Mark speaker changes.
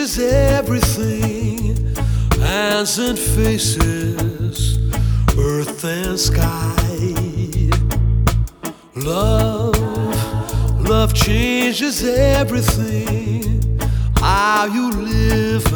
Speaker 1: changes everything. Hands and faces, earth and sky. Love changes everything. How you live